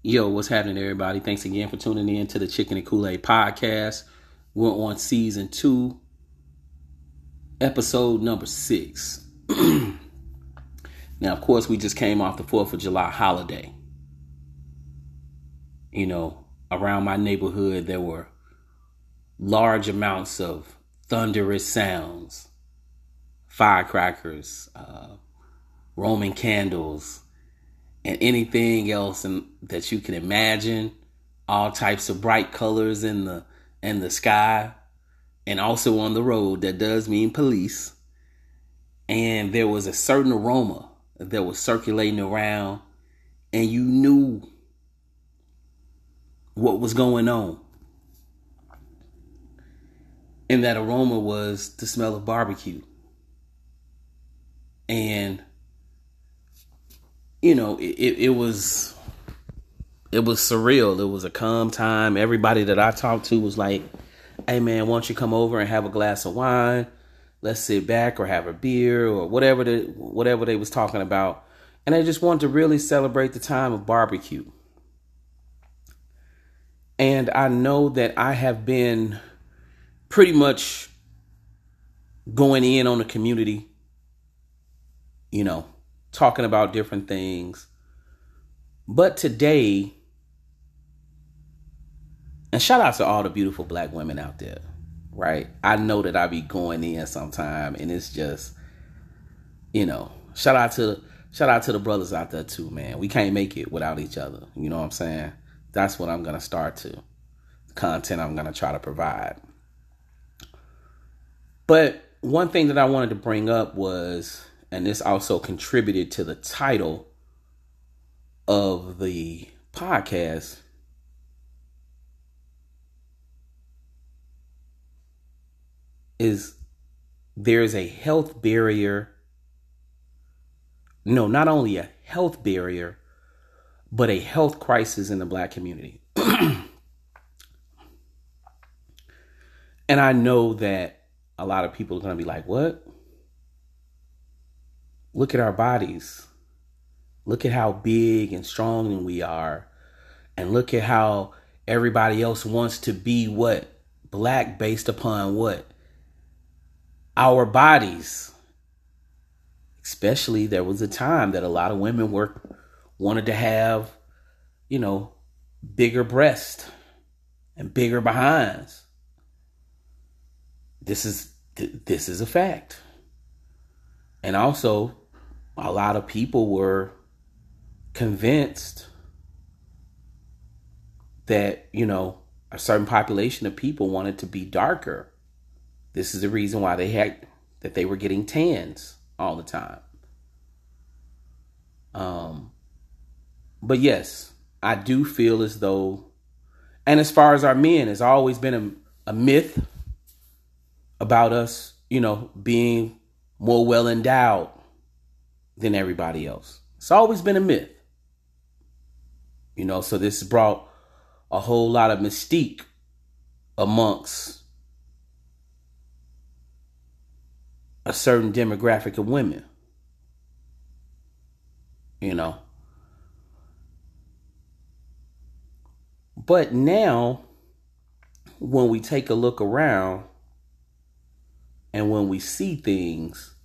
Yo, what's happening, everybody? Thanks again for tuning in to the Chicken and Kool-Aid podcast. We're on season 2, episode number 6. Now, of course, we just came off the 4th of July holiday. You know, around my neighborhood, there were large amounts of thunderous sounds, firecrackers, Roman candles, and anything else that you can imagine. All types of bright colors in the sky, and also on the road. That does mean police. And there was a certain aroma that was circulating around, and you knew what was going on. And that aroma was the smell of barbecue. And you know, it was surreal. It was a calm time. Everybody that I talked to was like, hey man, why don't you come over and have a glass of wine? Let's sit back or have a beer or whatever they was talking about. And they just wanted to really celebrate the time of barbecue. And I know that I have been pretty much going in on the community, you know, talking about different things. But today, and shout out to all the beautiful black women out there, right? I know that I be going in sometime, and it's just, you know, shout out to the brothers out there too, man. We can't make it without each other. You know what I'm saying? That's what I'm going to start to. The content I'm going to try to provide. But one thing that I wanted to bring up was, and this also contributed to the title of the podcast, is there's a health barrier. No, not only a health barrier, but a health crisis in the black community. And I know that a lot of people are going to be like, what? Look at our bodies. Look at how big and strong we are. And look at how everybody else wants to be what? Black based upon what? Our bodies. Especially there was a time that a lot of women wanted to have, you know, bigger breasts and bigger behinds. This is a fact. And also, a lot of people were convinced that, you know, a certain population of people wanted to be darker. This is the reason why they were getting tans all the time. But yes, I do feel as though, and as far as our men, it's always been a myth about us, you know, being more well endowed than everybody else. It's always been a myth. You know, so this brought a whole lot of mystique amongst a certain demographic of women. You know. But now, when we take a look around and when we see things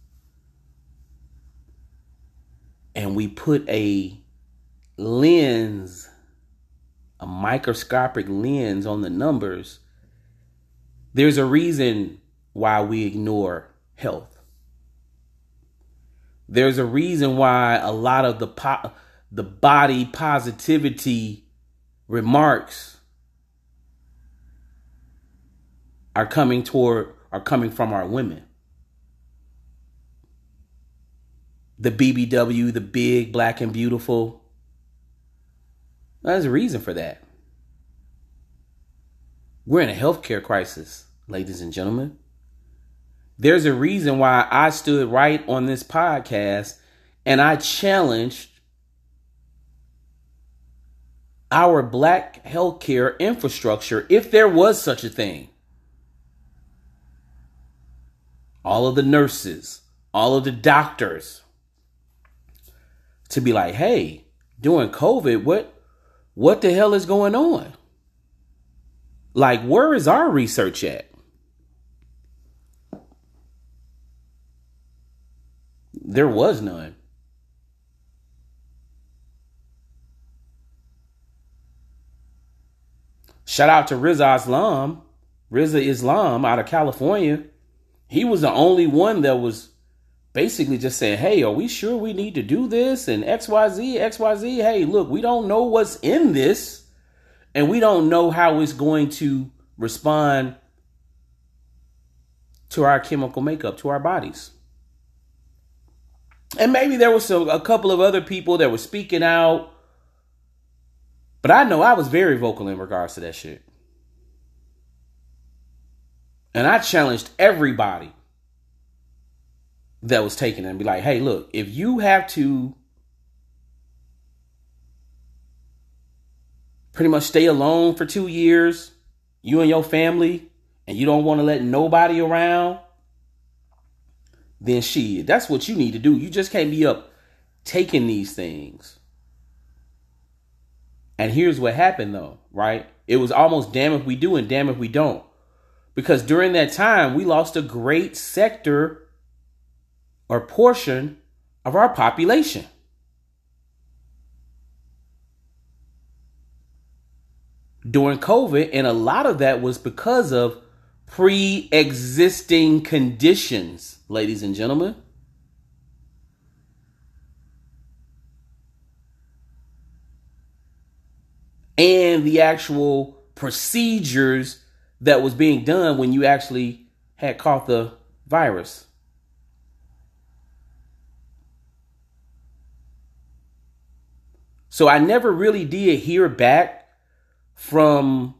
and we put a lens, a microscopic lens on the numbers, there's a reason why we ignore health. There's a reason why a lot of the body positivity remarks are coming from our women. The BBW, the big, black and beautiful. There's a reason for that. We're in a healthcare crisis, ladies and gentlemen. There's a reason why I stood right on this podcast and I challenged our black healthcare infrastructure, if there was such a thing. All of the nurses, all of the doctors, to be like, hey, during COVID, what the hell is going on? Like, where is our research at? There was none. Shout out to Rizza Islam out of California. He was the only one that was basically just saying, hey, are we sure we need to do this? And XYZ. Hey, look, we don't know what's in this. And we don't know how it's going to respond to our chemical makeup, to our bodies. And maybe there was a couple of other people that were speaking out. But I know I was very vocal in regards to that shit. And I challenged everybody that was taking it and be like, hey, look, if you have to pretty much stay alone for 2 years, you and your family, and you don't want to let nobody around, then shit, that's what you need to do. You just can't be up taking these things. And here's what happened though, right? It was almost damn if we do and damn if we don't. Because during that time, we lost a great sector or portion of our population. During COVID, and a lot of that was because of pre-existing conditions, ladies and gentlemen. And the actual procedures that was being done when you actually had caught the virus. So I never really did hear back from,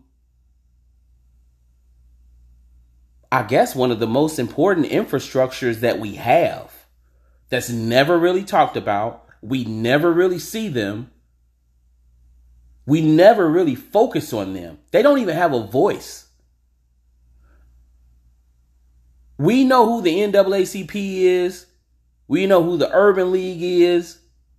I guess, one of the most important infrastructures that we have that's never really talked about. We never really see them. We never really focus on them. They don't even have a voice. We know who the NAACP is. We know who the Urban League is.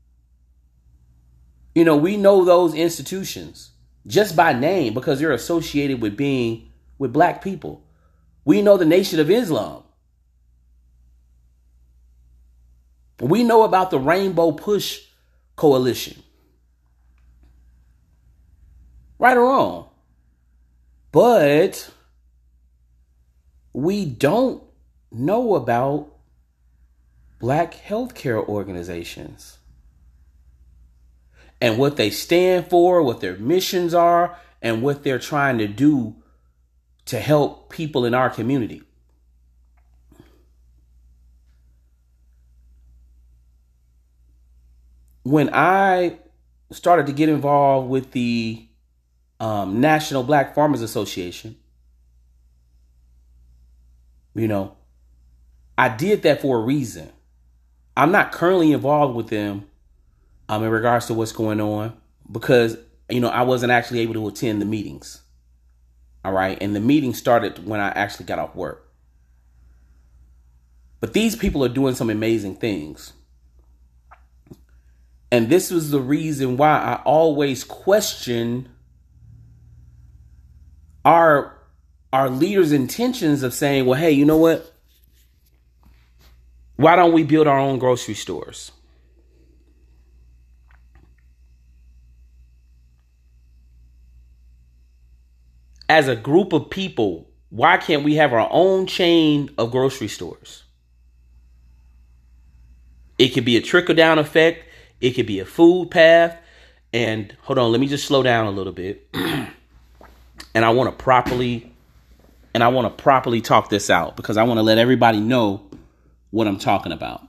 You know, we know those institutions just by name because they're associated with being with black people. We know the Nation of Islam. We know about the Rainbow Push Coalition. Right or wrong. But we don't know about black healthcare organizations and what they stand for, what their missions are, and what they're trying to do to help people in our community. When I started to get involved with the National Black Farmers Association, you know, I did that for a reason. I'm not currently involved with them in regards to what's going on because, you know, I wasn't actually able to attend the meetings. All right. And the meeting started when I actually got off work. But these people are doing some amazing things. And this was the reason why I always question our leaders' intentions of saying, well, hey, you know what? Why don't we build our own grocery stores? As a group of people, why can't we have our own chain of grocery stores? It could be a trickle-down effect. It could be a food path. And hold on, let me just slow down a little bit. And I want to properly talk this out because I want to let everybody know what I'm talking about.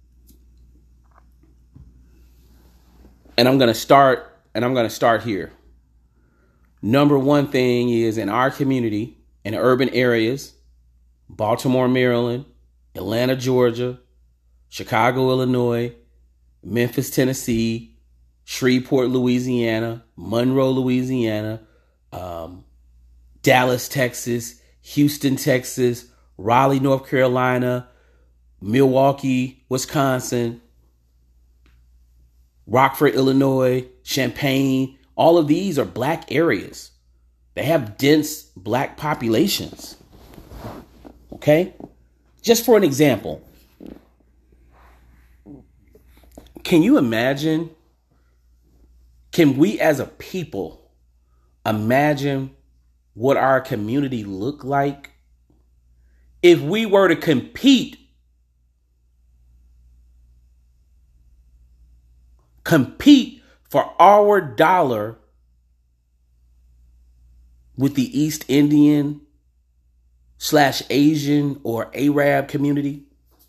And I'm going to start here. Number one thing is in our community, in urban areas, Baltimore, Maryland, Atlanta, Georgia, Chicago, Illinois, Memphis, Tennessee, Shreveport, Louisiana, Monroe, Louisiana, Dallas, Texas, Houston, Texas, Raleigh, North Carolina, Milwaukee, Wisconsin, Rockford, Illinois, Champaign, All of these are black areas. They have dense black populations. Okay? Just for an example, can you imagine? Can we as a people imagine what our community looked like if we were to compete for our dollar with the East Indian / Asian or Arab community?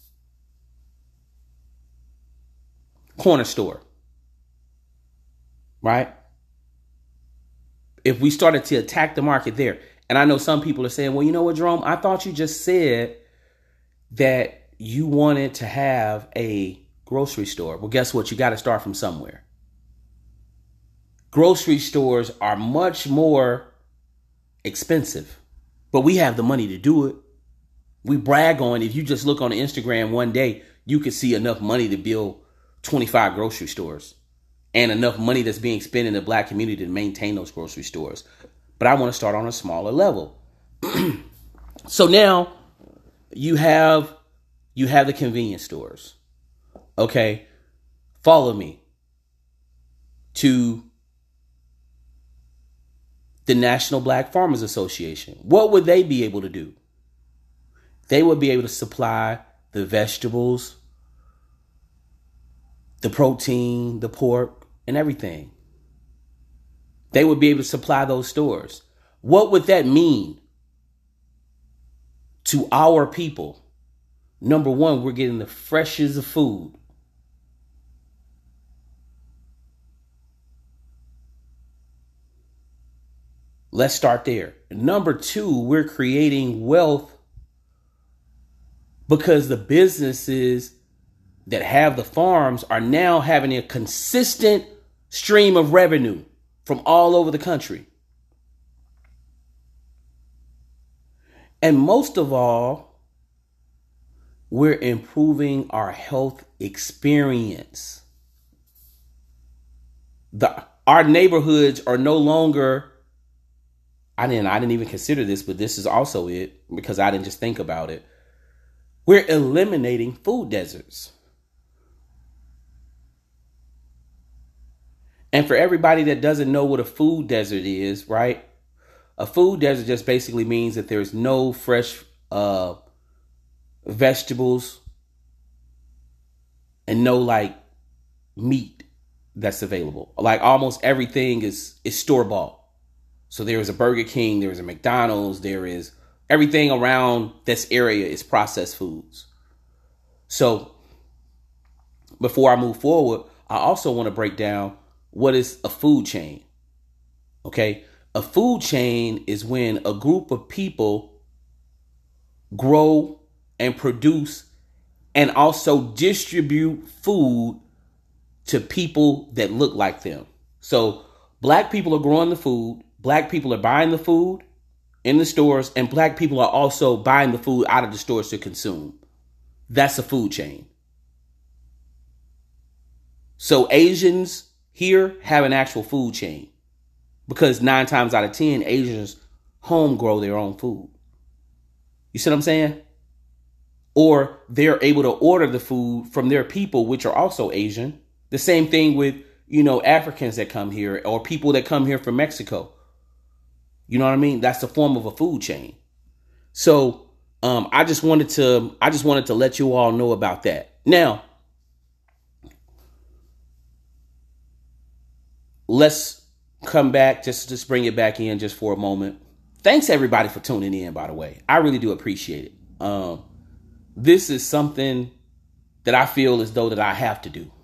Corner store, right? If we started to attack the market there, and I know some people are saying, well, you know what, Jerome, I thought you just said that you wanted to have a grocery store. Well, guess what? You got to start from somewhere. Grocery stores are much more expensive, but we have the money to do it. We brag on, if you just look on Instagram one day, you could see enough money to build 25 grocery stores and enough money that's being spent in the black community to maintain those grocery stores. But I want to start on a smaller level. So now you have the convenience stores. Okay. Follow me to the National Black Farmers Association. What would they be able to do? They would be able to supply the vegetables, the protein, the pork, and everything. They would be able to supply those stores. What would that mean to our people? Number one, we're getting the freshest of food. Let's start there. Number two, we're creating wealth because the businesses that have the farms are now having a consistent stream of revenue from all over the country. And most of all, we're improving our health experience. Our neighborhoods are no longer, I didn't even consider this, but this is also it because I didn't just think about it. We're eliminating food deserts. And for everybody that doesn't know what a food desert is, right? A food desert just basically means that there's no fresh vegetables and no like meat that's available. Like almost everything is store-bought. So there is a Burger King, there is a McDonald's, there is everything around this area is processed foods. So before I move forward, I also want to break down what is a food chain. Okay? A food chain is when a group of people grow and produce and also distribute food to people that look like them. So black people are growing the food, black people are buying the food in the stores, and black people are also buying the food out of the stores to consume. That's a food chain. So Asians here have an actual food chain because 9 times out of 10, Asians home grow their own food. You see what I'm saying? Or they're able to order the food from their people, which are also Asian. The same thing with, Africans that come here or people that come here from Mexico. You know what I mean? That's a form of a food chain. So I just wanted to let you all know about that. Now, let's come back, just bring it back in just for a moment. Thanks everybody for tuning in, by the way. I really do appreciate it. This is something that I feel as though that I have to do.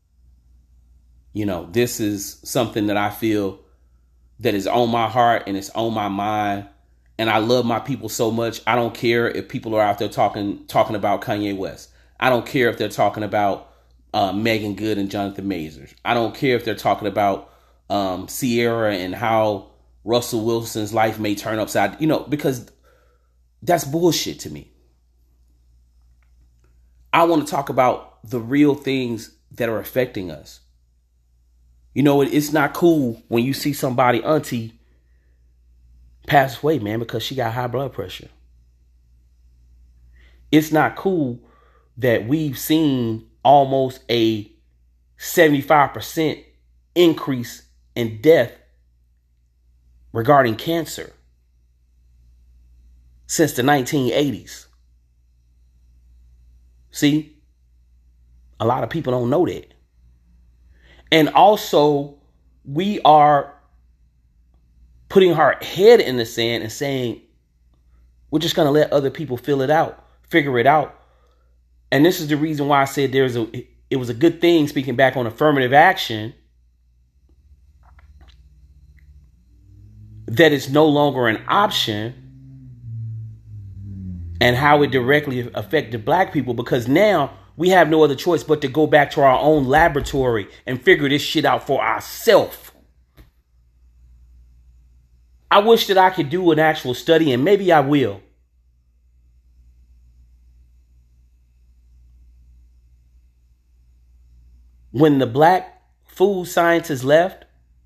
This is something that I feel that is on my heart and it's on my mind. And I love my people so much. I don't care if people are out there talking about Kanye West. I don't care if they're talking about Megan Good and Jonathan Mazurs. I don't care if they're talking about Sierra and how Russell Wilson's life may turn upside, because that's bullshit to me. I want to talk about the real things that are affecting us. You know, it's not cool when you see somebody, auntie, pass away, man, because she got high blood pressure. It's not cool that we've seen almost a 75% increase in death regarding cancer since the 1980s. See, a lot of people don't know that. And also, we are putting our head in the sand and saying, we're just going to let other people figure it out. And this is the reason why I said it was a good thing, speaking back on affirmative action, that it's no longer an option, and how it directly affected black people, because now we have no other choice but to go back to our own laboratory and figure this shit out for ourselves. I wish that I could do an actual study, and maybe I will. When the black food scientists left,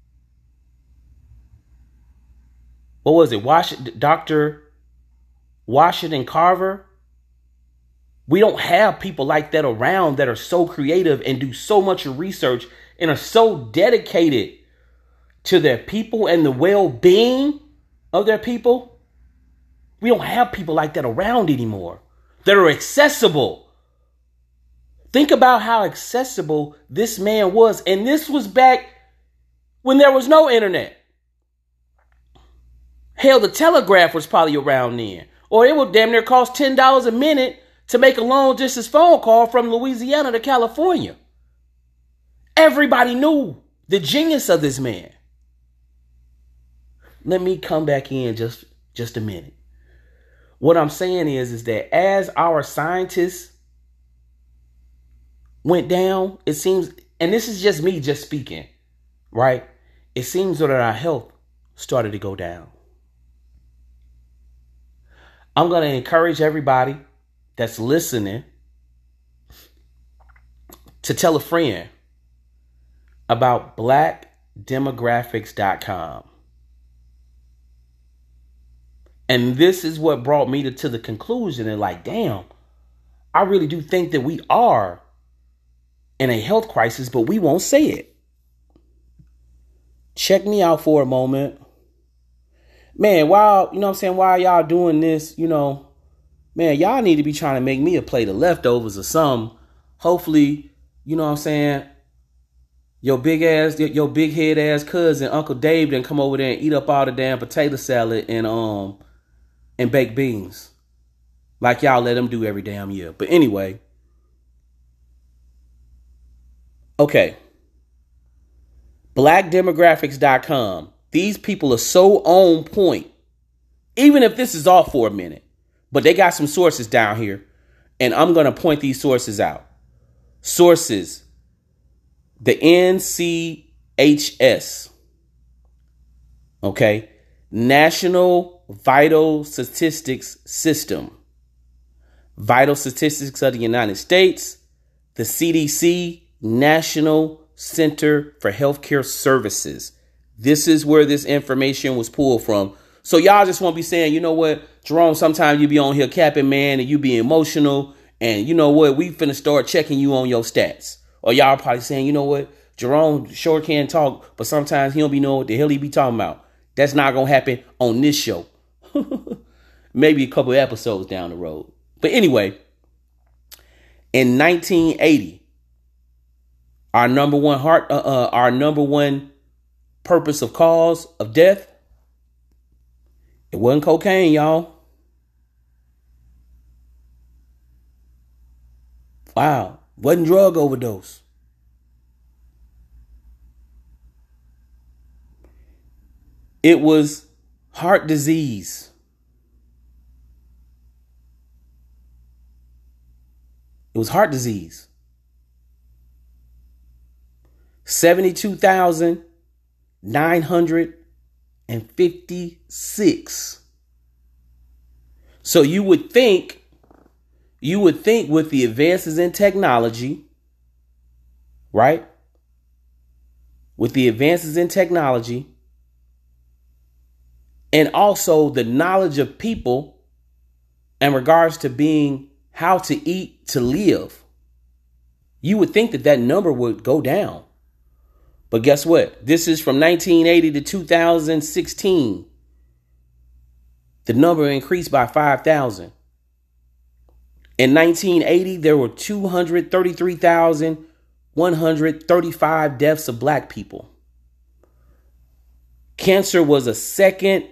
what was it? Dr. Washington Carver. We don't have people like that around that are so creative and do so much research and are so dedicated to their people and the well-being of their people. We don't have people like that around anymore that are accessible. Think about how accessible this man was. And this was back when there was no internet. Hell, the telegraph was probably around then. Or it would damn near cost $10 a minute to make a long distance phone call from Louisiana to California. Everybody knew the genius of this man. Let me come back in just a minute. What I'm saying is that as our scientists went down, it seems, and this is just me just speaking, right? It seems that our health started to go down. I'm going to encourage everybody that's listening to tell a friend about blackdemographics.com. And this is what brought me to the conclusion and like, damn, I really do think that we are in a health crisis, but we won't say it. Check me out for a moment. Man, while y'all doing this, man, y'all need to be trying to make me a plate of leftovers or something. Hopefully, your big head ass cousin, Uncle Dave, didn't come over there and eat up all the damn potato salad and baked beans like y'all let him do every damn year. But anyway, okay. Blackdemographics.com. These people are so on point. Even if this is off for a minute. But they got some sources down here. And I'm going to point these sources out. Sources. The NCHS. Okay. National Vital Statistics System. Vital Statistics of the United States. The CDC. National Center for Healthcare Services. This is where this information was pulled from. So y'all just won't be saying, you know what, Jerome, sometimes you be on here capping, man, and you be emotional. And you know what, we finna start checking you on your stats. Or y'all probably saying, you know what, Jerome sure can talk, but sometimes he don't be knowing what the hell he be talking about. That's not gonna happen on this show. Maybe a couple of episodes down the road. But anyway, in 1980, our number one purpose of cause of death, it wasn't cocaine, y'all. Wow. Wasn't drug overdose. It was heart disease. It was heart disease. 72,956. So you would think with the advances in technology, right? with the advances in technology and also the knowledge of people in regards to being how to eat to live, you would think that that number would go down. But guess what? This is from 1980 to 2016. The number increased by 5,000. In 1980, there were 233,135 deaths of black people. Cancer was a second,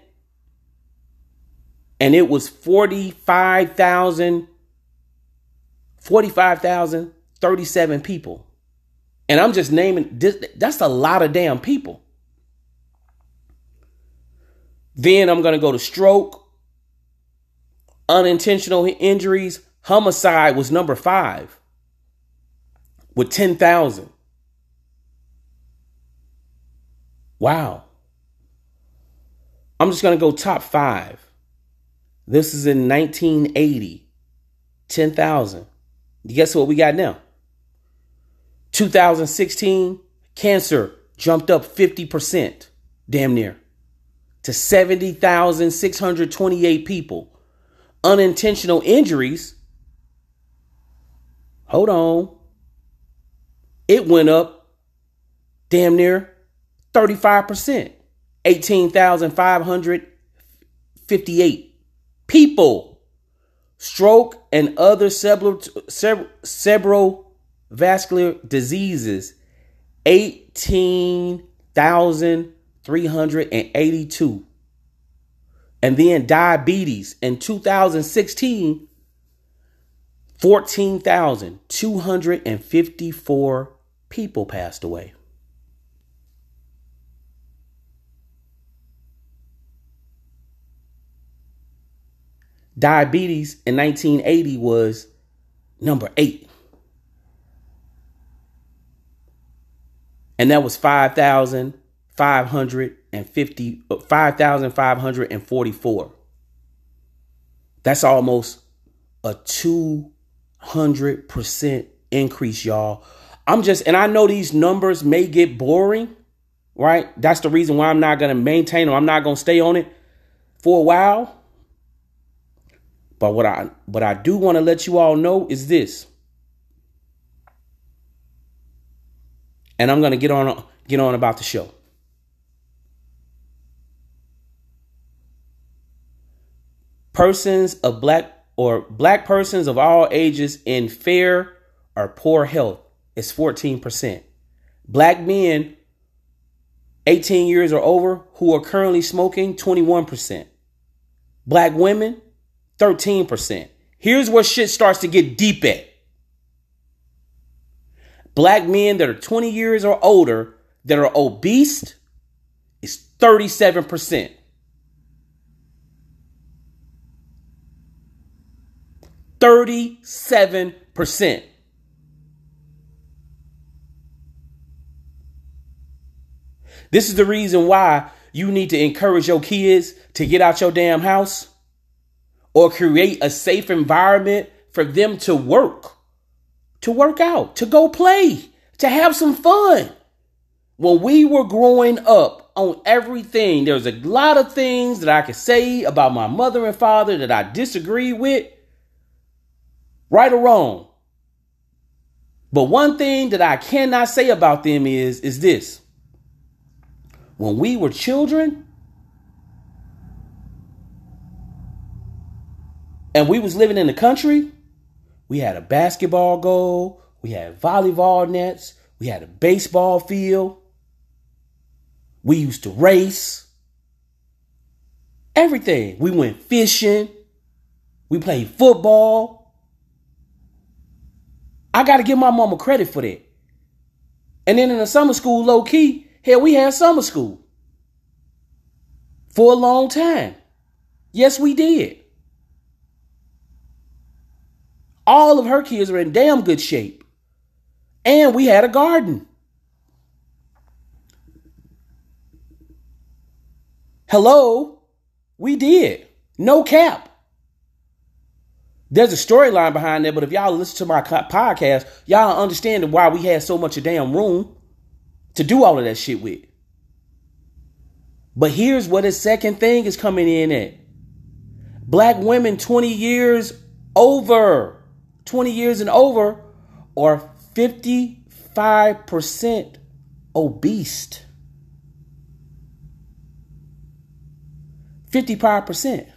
and it was 45,037 people. And I'm just naming this. That's a lot of damn people. Then I'm going to go to stroke, unintentional injuries. Homicide was number 5 with 10,000. Wow. I'm just going to go top 5. This is in 1980. 10,000. Guess what we got now? 2016, cancer jumped up 50%, damn near, to 70,628 people. Unintentional injuries, hold on, it went up damn near 35%, 18,558 people. Stroke and other cerebrovascular diseases, 18,382. And then diabetes in 2016, 14,254 people passed away. Diabetes in 1980 was number 8. And that was 5,544. That's almost a 200% increase, y'all. And I know these numbers may get boring, right? That's the reason why I'm not going to maintain them. I'm not going to stay on it for a while. But what I do want to let you all know is this. And I'm going to get on about the show. Persons of black persons of all ages in fair or poor health is 14%. Black men 18 years or over who are currently smoking, 21%. Black women, 13%. Here's where shit starts to get deep at. Black men that are 20 years or older that are obese is 37%. %. This is the reason why you need to encourage your kids to get out your damn house or create a safe environment for them to work out, to go play, to have some fun. When we were growing up on everything, there's a lot of things that I could say about my mother and father that I disagree with, right or wrong. But one thing that I cannot say about them is this. When we were children and we was living in the country, we had a basketball goal, we had volleyball nets, we had a baseball field. We used to race. Everything. We went fishing. We played football. I got to give my mama credit for that. And then in the summer school, low key, hell, we had summer school for a long time. Yes, we did. All of her kids are in damn good shape. And we had a garden. Hello, we did. No cap. There's a storyline behind that, but if y'all listen to my podcast, y'all understand why we had so much of damn room to do all of that shit with. But here's what his second thing is coming in at. Black women 20 years over, 20 years and over, are 55% obese. 55%.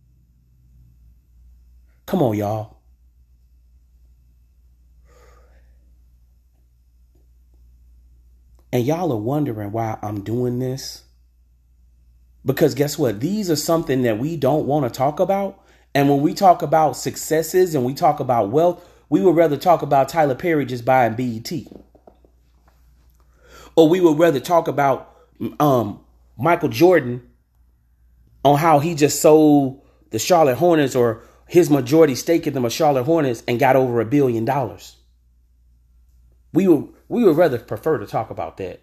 Come on, y'all. And y'all are wondering why I'm doing this. Because guess what? These are something that we don't want to talk about. And when we talk about successes and we talk about wealth, we would rather talk about Tyler Perry just buying BET. Or we would rather talk about Michael Jordan on how he just sold the Charlotte Hornets or his majority stake in the Charlotte Hornets and got over $1 billion. We would rather prefer to talk about that.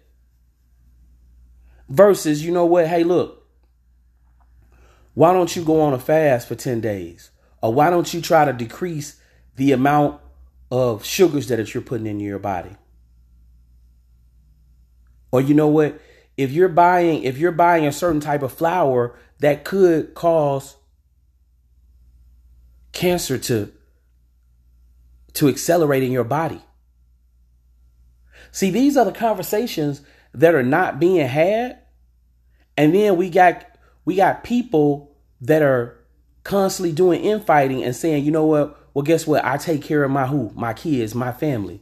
Versus, you know what? Hey, look, why don't you go on a fast for 10 days? Or why don't you try to decrease the amount of sugars that you're putting into your body? Or you know what? If you're buying a certain type of flour that could cause cancer to accelerate in your body. See, these are the conversations that are not being had. And then we got people that are constantly doing infighting and saying, you know what? Well, guess what? I take care of my kids, my family.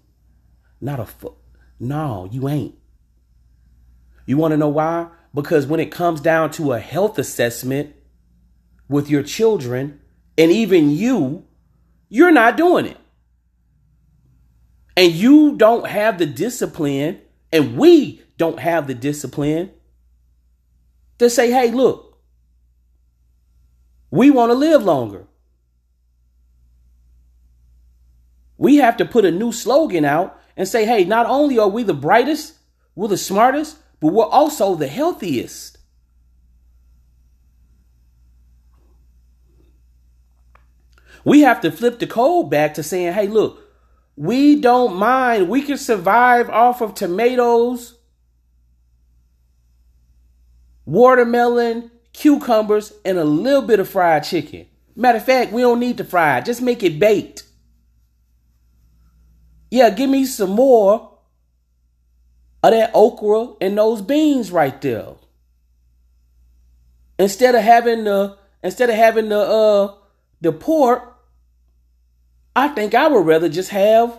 No, you ain't. You want to know why? Because when it comes down to a health assessment with your children and even you're not doing it. And you don't have the discipline, and we don't have the discipline to say, hey, look, we want to live longer. We have to put a new slogan out and say, hey, not only are we the brightest, we're the smartest, but we're also the healthiest. We have to flip the code back to saying, hey, look, we don't mind. We can survive off of tomatoes, watermelon, cucumbers, and a little bit of fried chicken. Matter of fact, we don't need to fry it. Just make it baked. Yeah, give me some more of that okra and those beans right there. Instead of having the pork, I think I would rather just have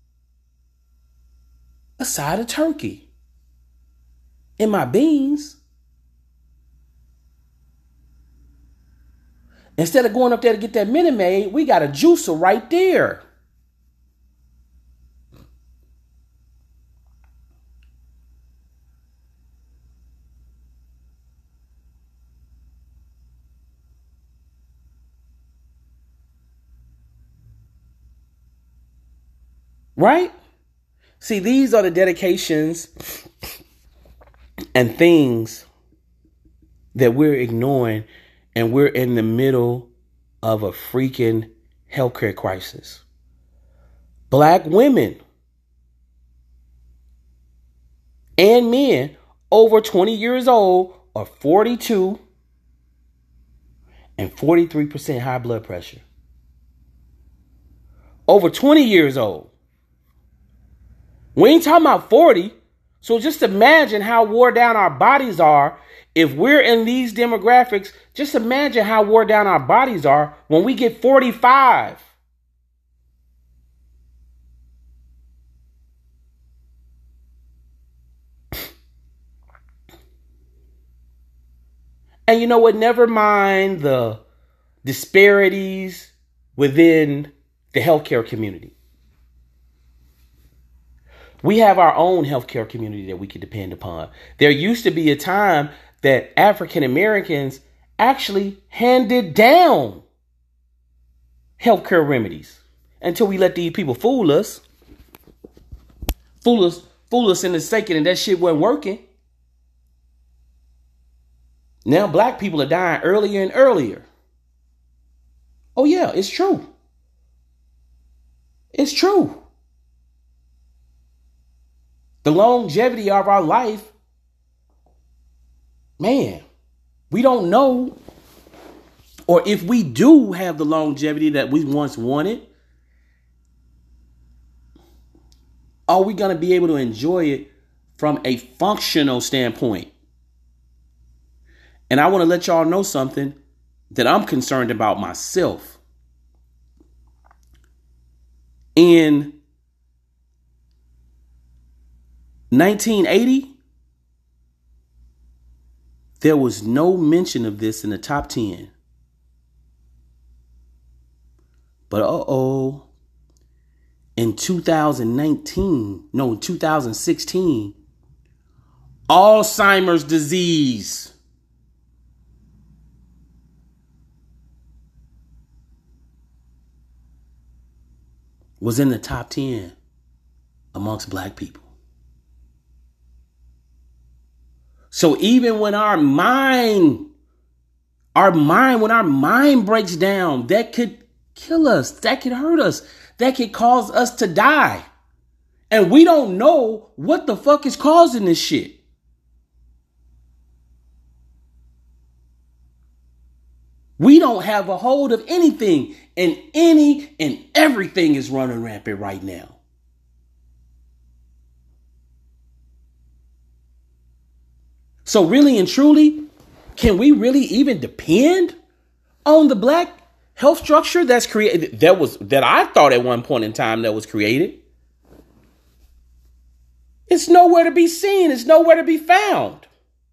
a side of turkey and my beans. Instead of going up there to get that Minute Maid, we got a juicer right there. Right? See, these are the dedications and things that we're ignoring, and we're in the middle of a freaking healthcare crisis. Black women and men over 20 years old are 42 and 43% high blood pressure. Over 20 years old. We ain't talking about 40. So just imagine how wore down our bodies are. If we're in these demographics, just imagine how wore down our bodies are when we get 45. And you know what? Never mind the disparities within the healthcare community. We have our own healthcare community that we can depend upon. There used to be a time that African Americans actually handed down healthcare remedies until we let these people fool us into thinking that shit wasn't working. Now black people are dying earlier and earlier. Oh yeah, it's true. It's true. The longevity of our life, man, we don't know. Or if we do have the longevity that we once wanted, are we going to be able to enjoy it from a functional standpoint? And I want to let y'all know something that I'm concerned about myself. In 1980, there was no mention of this in the top 10. But in 2016, Alzheimer's disease was in the top 10 amongst black people. So even when our mind breaks down, that could kill us, that could hurt us, that could cause us to die. And we don't know what the fuck is causing this shit. We don't have a hold of anything, and everything is running rampant right now. So really and truly, can we really even depend on the black health structure that's created, that I thought at one point in time that was created? It's nowhere to be seen. It's nowhere to be found.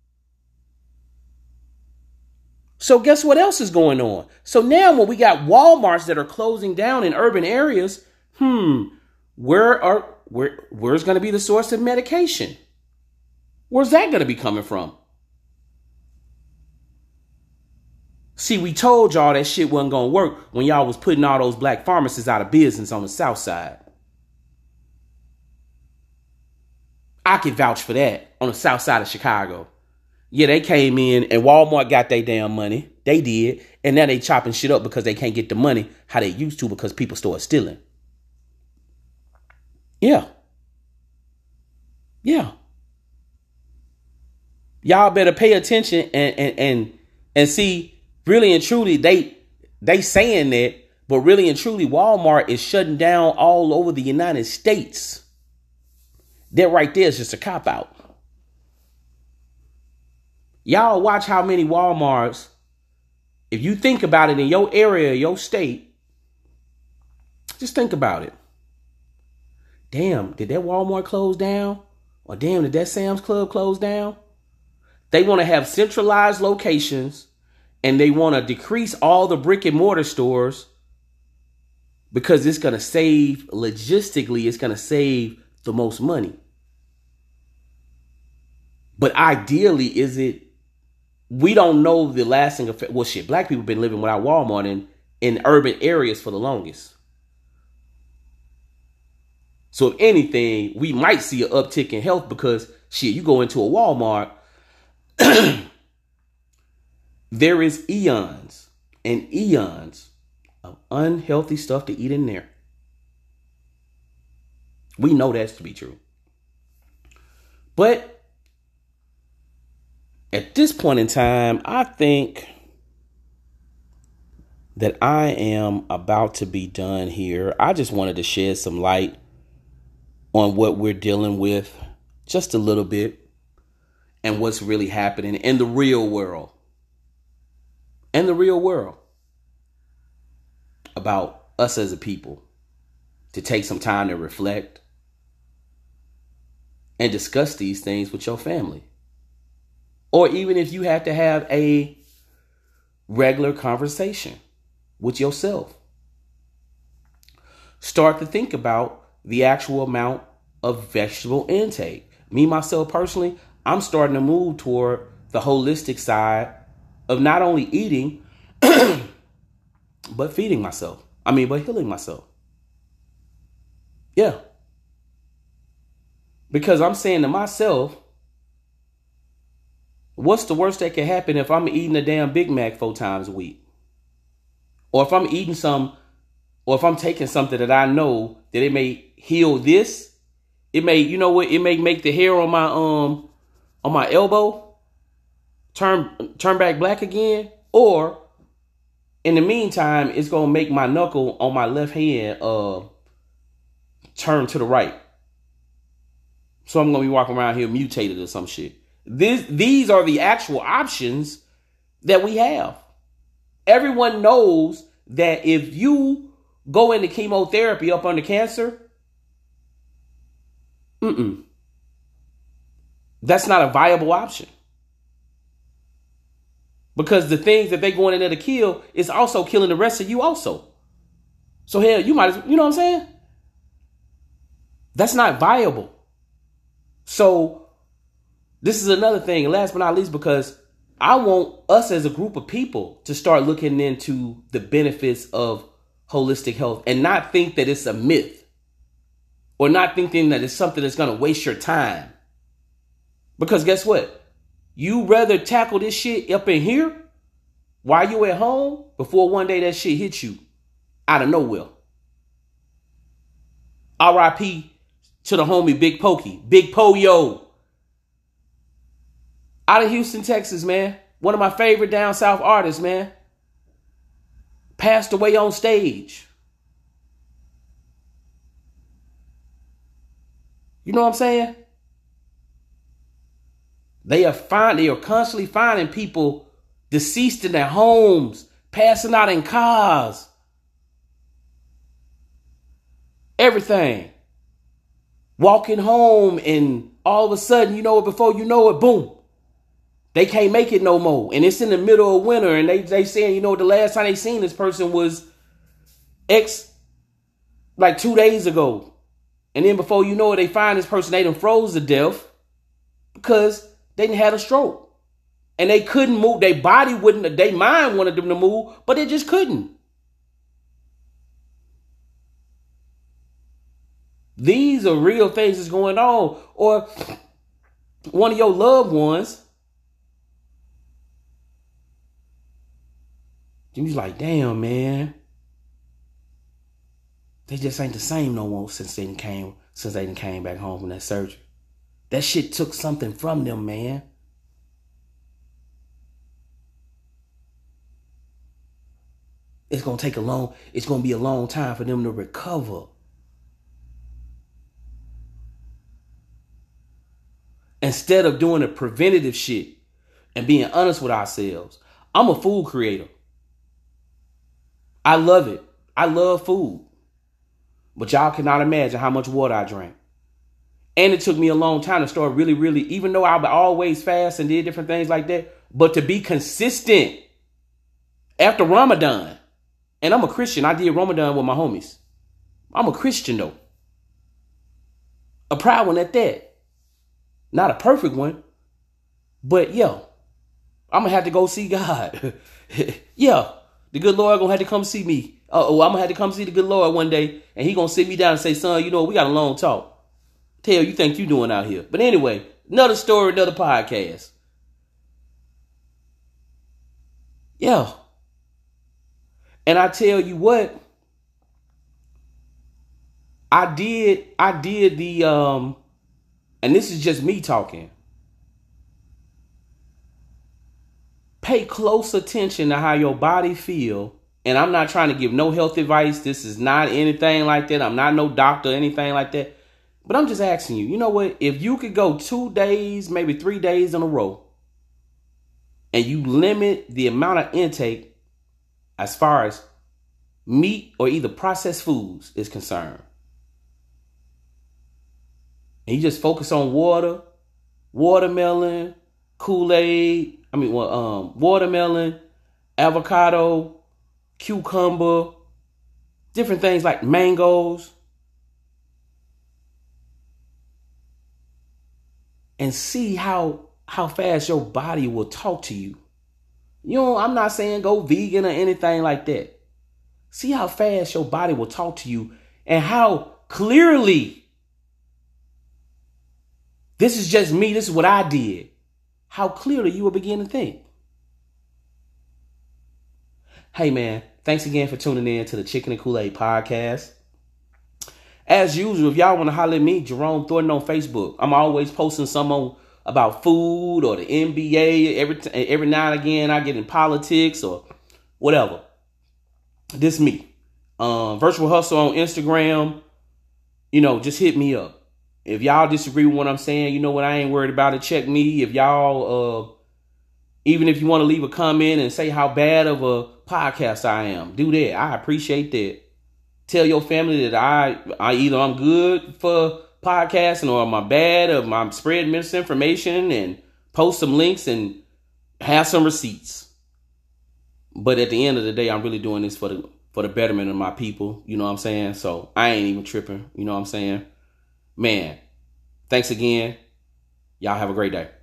So guess what else is going on? So now when we got Walmarts that are closing down in urban areas, where's going to be the source of medication? Where's that going to be coming from? See, we told y'all that shit wasn't going to work when y'all was putting all those black pharmacists out of business on the south side. I can vouch for that on the south side of Chicago. Yeah, they came in and Walmart got their damn money. They did. And now they chopping shit up because they can't get the money how they used to because people started stealing. Yeah. Y'all better pay attention and see, really and truly, they saying that, but really and truly, Walmart is shutting down all over the United States. That right there is just a cop-out. Y'all watch how many Walmarts, if you think about it in your area, your state, just think about it. Damn, did that Walmart close down? Or damn, did that Sam's Club close down? They want to have centralized locations and they want to decrease all the brick and mortar stores because it's going to save, logistically, it's going to save the most money. But ideally, we don't know the lasting effect. Well, shit, black people have been living without Walmart in urban areas for the longest. So if anything, we might see an uptick in health because, shit, you go into a Walmart, there is eons and eons of unhealthy stuff to eat in there. We know that's to be true. But at this point in time, I think that I am about to be done here. I just wanted to shed some light on what we're dealing with just a little bit and what's really happening in the real world. In the real world. About us as a people. To take some time to reflect and discuss these things with your family. Or even if you have to have a regular conversation with yourself. Start to think about the actual amount of vegetable intake. Me, myself, personally, I'm starting to move toward the holistic side of not only eating, but feeding myself. But healing myself. Yeah. Because I'm saying to myself, what's the worst that can happen if I'm eating a damn Big Mac 4 times a week? Or if I'm eating or if I'm taking something that I know that it may heal this, It may, you know what? It may make the hair on my elbow turn back black again, or in the meantime, it's gonna make my knuckle on my left hand turn to the right. So I'm gonna be walking around here mutated or some shit. These are the actual options that we have. Everyone knows that if you go into chemotherapy up under cancer, that's not a viable option. Because the things that they going in there to kill is also killing the rest of you also. So hell, you might, you know what I'm saying? That's not viable. So this is another thing, last but not least, because I want us as a group of people to start looking into the benefits of holistic health and not think that it's a myth, or not thinking that it's something that's going to waste your time. Because guess what? You rather tackle this shit up in here while you at home before one day that shit hits you out of nowhere. R.I.P. to the homie Big Pokey. Big Poyo. Out of Houston, Texas, man. One of my favorite down south artists, man. Passed away on stage. You know what I'm saying? They are constantly finding people deceased in their homes, passing out in cars. Everything. Walking home, and all of a sudden, you know it, before you know it, boom. They can't make it no more. And it's in the middle of winter, and they saying, you know, the last time they seen this person was like 2 days ago. And then before you know it, they find this person, they done froze to death because they didn't have a stroke. And they couldn't move. Their body wouldn't, their mind wanted them to move, but they just couldn't. These are real things that's going on. Or one of your loved ones, you was like, damn, man. They just ain't the same no more since they done came back home from that surgery. That shit took something from them, man. It's going to be a long time for them to recover. Instead of doing the preventative shit and being honest with ourselves. I'm a food creator. I love it. I love food. But y'all cannot imagine how much water I drank. And it took me a long time to start really, even though I would always fast and did different things like that, but to be consistent after Ramadan. And I'm a Christian. I did Ramadan with my homies. I'm a Christian though. A proud one at that. Not a perfect one. But yo, I'm going to have to go see God. Yeah, the good Lord going to have to come see me. I'm going to have to come see the good Lord one day. And he going to sit me down and say, son, you know, we got a long talk. Tell you think you doing out here. But anyway, another story, another podcast. Yeah. And I tell you what, I did the, and this is just me talking. Pay close attention to how your body feel. And I'm not trying to give no health advice. This is not anything like that. I'm not no doctor or anything like that. But I'm just asking you, you know what? If you could go 2 days, maybe 3 days in a row, and you limit the amount of intake as far as meat or either processed foods is concerned, and you just focus on water, watermelon, Kool-Aid, watermelon, avocado, cucumber, different things like mangoes, and see how fast your body will talk to you. You know, I'm not saying go vegan or anything like that. See how fast your body will talk to you and how clearly, this is just me, this is what I did, how clearly you will begin to think. Hey man, thanks again for tuning in to the Chicken and Kool-Aid podcast. as usual, if y'all want to holler at me, Jerome Thornton on Facebook. I'm always posting something about food or the NBA. Every now and again, I get in politics or whatever. This me. Virtual Hustle on Instagram. Just hit me up. If y'all disagree with what I'm saying, you know what? I ain't worried about it. Check me. If y'all, even if you want to leave a comment and say how bad of a podcast I am, do that. I appreciate that. Tell your family that I either I'm good for podcasting or am I bad or I'm spreading misinformation, and post some links and have some receipts. But at the end of the day, I'm really doing this for the betterment of my people. You know what I'm saying? So I ain't even tripping. You know what I'm saying? Man, thanks again. Y'all have a great day.